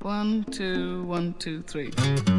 1, 2, 1, 2, 3.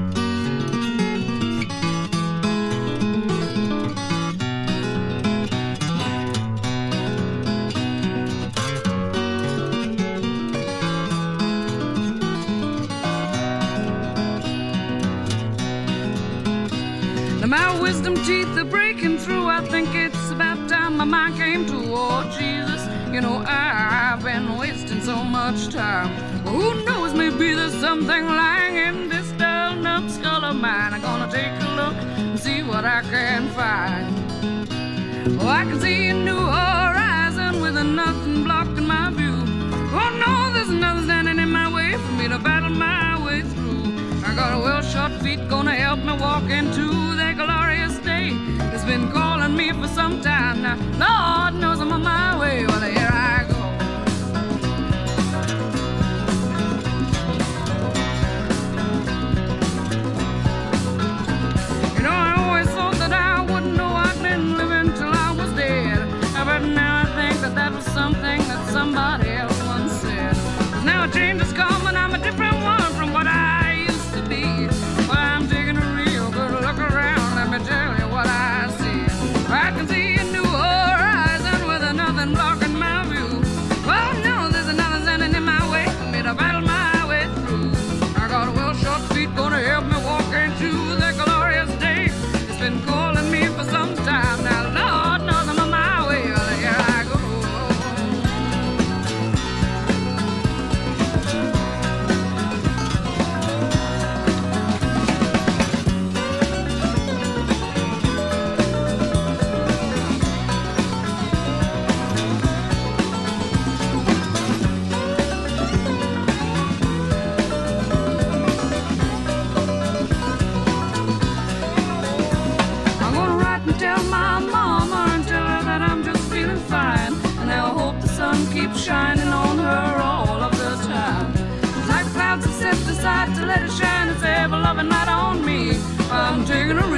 Now my wisdom teeth are breaking through. I think it's about time my mind came to. Oh Jesus, you know I've been wasting so much time. Well, who knows, maybe there's something lying in this dulled up skull of mine. I'm gonna take a look and see what I can find. Oh, I can see a new horizon with nothing blocking my view. Oh no, there's nothing standing in my way for me to battle my way through. I got a well-shod feet gonna help me walk into that glorious day. It's been calling me for some time now. Lord knows I'm on my way. Well, here I go. You know, I always thought that I wouldn't know I'd been living till I was dead. But now I think that that was something that somebody else once said. 'Cause now a change has come and I'm a different one from what I used to be. Well, I'm taking a real good look around. Let me tell you what I see. I can see a new horizon with nothing blocking my view. Oh no, there's nothing standing in my way for me to battle my way through. I got a well-shod feet gonna help me walk into that glorious day. It's been calling me for some time now. Lord knows I'm on my way. Well, here I go. I'm gonna write and tell my mama and tell her that I'm just feeling fine. And I hope the sun keeps shining on her all of the time. It's like clouds have set aside to let it shine. It's ever loving light on me. I'm taking a